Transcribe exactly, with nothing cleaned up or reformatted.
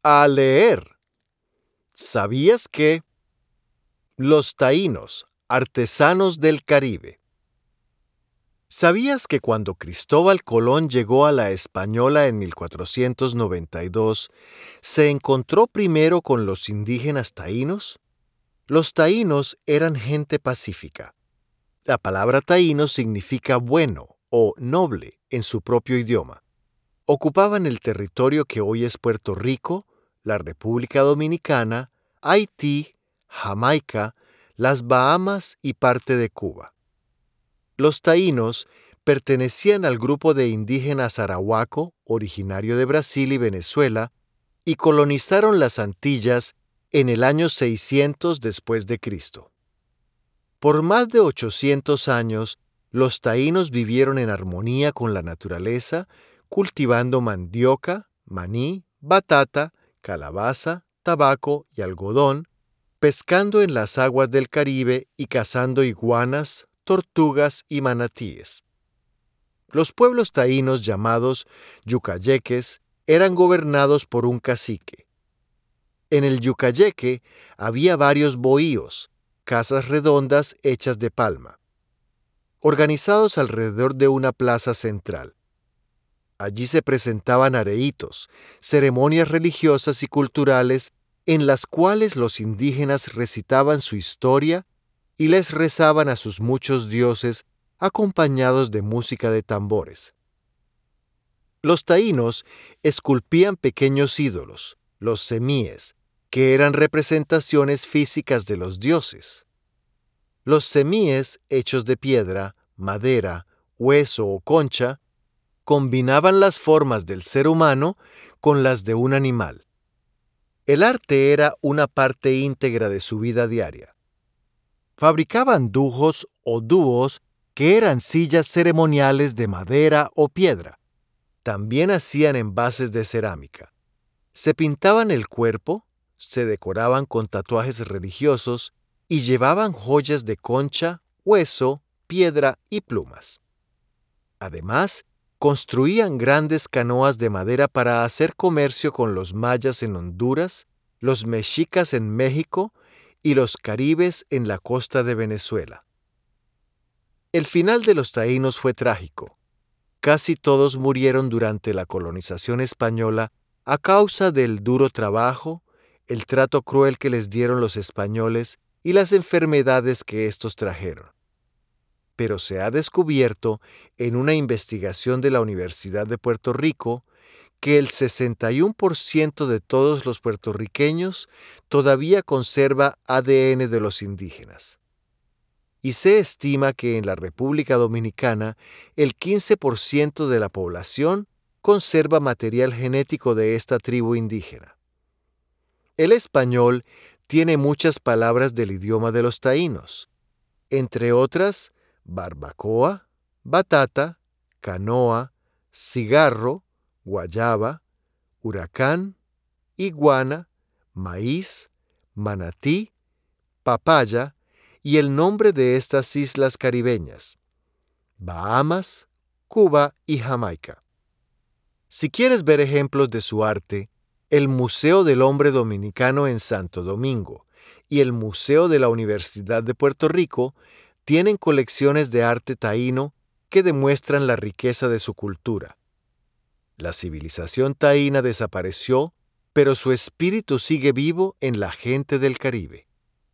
a leer. ¿Sabías que los taínos, artesanos del Caribe? ¿Sabías que cuando Cristóbal Colón llegó a la Española en mil cuatrocientos noventa y dos, se encontró primero con los indígenas taínos? Los taínos eran gente pacífica. La palabra taíno significa bueno o noble en su propio idioma. Ocupaban el territorio que hoy es Puerto Rico, la República Dominicana, Haití, Jamaica, las Bahamas y parte de Cuba. Los taínos pertenecían al grupo de indígenas arahuaco, originario de Brasil y Venezuela, y colonizaron las Antillas en el año seiscientos después de Cristo. Por más de ochocientos años, los taínos vivieron en armonía con la naturaleza, cultivando mandioca, maní, batata, calabaza, tabaco y algodón, pescando en las aguas del Caribe y cazando iguanas, tortugas y manatíes. Los pueblos taínos llamados yucayeques eran gobernados por un cacique. En el yucayeque había varios bohíos, casas redondas hechas de palma, organizados alrededor de una plaza central. Allí se presentaban areitos, ceremonias religiosas y culturales en las cuales los indígenas recitaban su historia y les rezaban a sus muchos dioses acompañados de música de tambores. Los taínos esculpían pequeños ídolos, los semíes, que eran representaciones físicas de los dioses. Los semíes, hechos de piedra, madera, hueso o concha, combinaban las formas del ser humano con las de un animal. El arte era una parte íntegra de su vida diaria. Fabricaban dujos o dúos que eran sillas ceremoniales de madera o piedra. También hacían envases de cerámica. Se pintaban el cuerpo, se decoraban con tatuajes religiosos y llevaban joyas de concha, hueso, piedra y plumas. Además, construían grandes canoas de madera para hacer comercio con los mayas en Honduras, los mexicas en México y los caribes en la costa de Venezuela. El final de los taínos fue trágico. Casi todos murieron durante la colonización española a causa del duro trabajo, el trato cruel que les dieron los españoles y las enfermedades que estos trajeron. Pero se ha descubierto en una investigación de la Universidad de Puerto Rico que el sesenta y uno por ciento de todos los puertorriqueños todavía conserva A D N de los indígenas. Y se estima que en la República Dominicana el quince por ciento de la población conserva material genético de esta tribu indígena. El español tiene muchas palabras del idioma de los taínos, entre otras barbacoa, batata, canoa, cigarro, guayaba, huracán, iguana, maíz, manatí, papaya y el nombre de estas islas caribeñas, Bahamas, Cuba y Jamaica. Si quieres ver ejemplos de su arte, el Museo del Hombre Dominicano en Santo Domingo y el Museo de la Universidad de Puerto Rico tienen colecciones de arte taíno que demuestran la riqueza de su cultura. La civilización taína desapareció, pero su espíritu sigue vivo en la gente del Caribe.